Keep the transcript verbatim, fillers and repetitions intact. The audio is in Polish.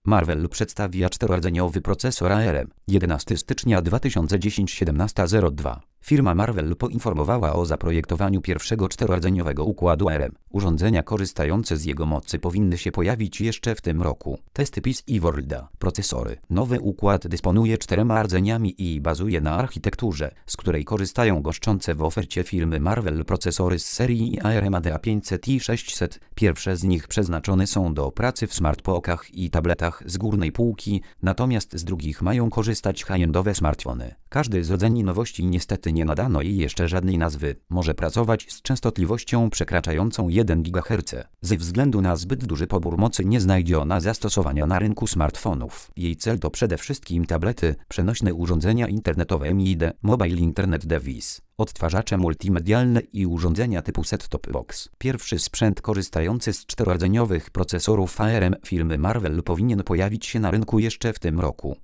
Marvell przedstawia czterorodzeniowy procesor A R M. jedenastego stycznia dwa tysiące dziesiątego siedemnaście zero dwa. Firma Marvell poinformowała o zaprojektowaniu pierwszego czterordzeniowego układu A R M. Urządzenia korzystające z jego mocy powinny się pojawić jeszcze w tym roku. Testy P I S i Worlda. Procesory. Nowy układ dysponuje czterema rdzeniami i bazuje na architekturze, z której korzystają goszczące w ofercie firmy Marvell procesory z serii A R M A D A pięćset i sześćset. Pierwsze z nich przeznaczone są do pracy w smartpokach i tabletach z górnej półki, natomiast z drugich mają korzystać high-endowe smartfony. Każdy z rodzeni nowości niestety nie nadano jej jeszcze żadnej nazwy. Może pracować z częstotliwością przekraczającą jeden gigaherc. Ze względu na zbyt duży pobór mocy nie znajdzie ona zastosowania na rynku smartfonów. Jej cel to przede wszystkim tablety, przenośne urządzenia internetowe M I D, Mobile Internet Device, odtwarzacze multimedialne i urządzenia typu set-top box. Pierwszy sprzęt korzystający z czterorodzeniowych procesorów A R M firmy Marvell powinien pojawić się na rynku jeszcze w tym roku.